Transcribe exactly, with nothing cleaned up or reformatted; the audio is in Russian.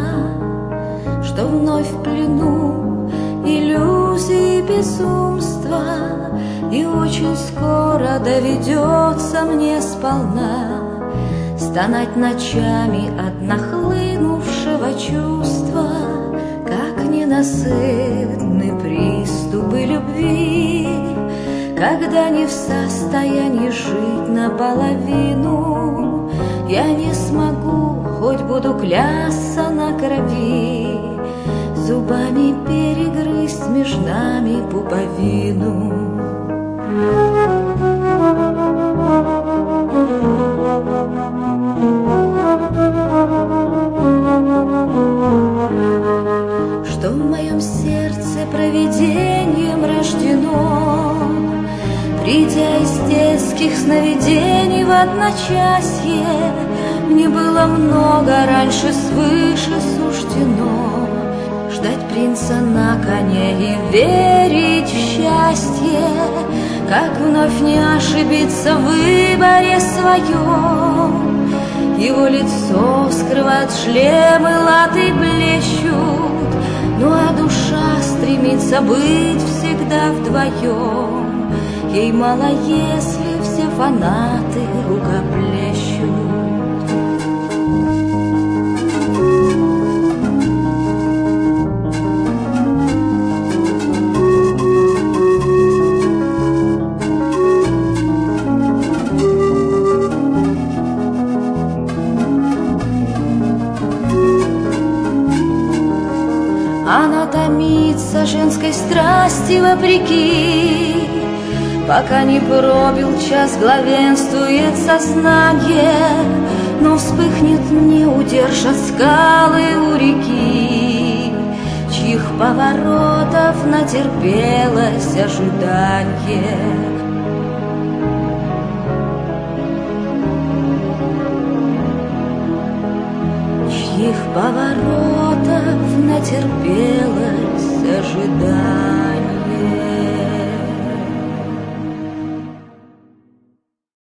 что вновь в плену иллюзий безумства, и очень скоро доведется мне сполна стонать ночами от нахлынувшего чувства, как ненасытны приступы любви, когда не в состоянии жить наполовину. Я не смогу, хоть буду клясться на крови, зубами перегрызть между нами пуповину. Что в моем сердце провидением рождено, придя из детских сновидений в одночасье, мне было много раньше свыше суждено ждать принца на коне и верить в счастье, как вновь не ошибиться в выборе своем. Его лицо скрывает шлемы, латы блещут, ну а душа стремится быть всегда вдвоем. Ей мало, если все фанаты рукоплещут. Она томится женской страсти вопреки, пока не пробил час, главенствует сознание, но вспыхнет, не удержат скалы у реки, чьих поворотов натерпелось ожидание. Чьих поворотов натерпелось ожидание.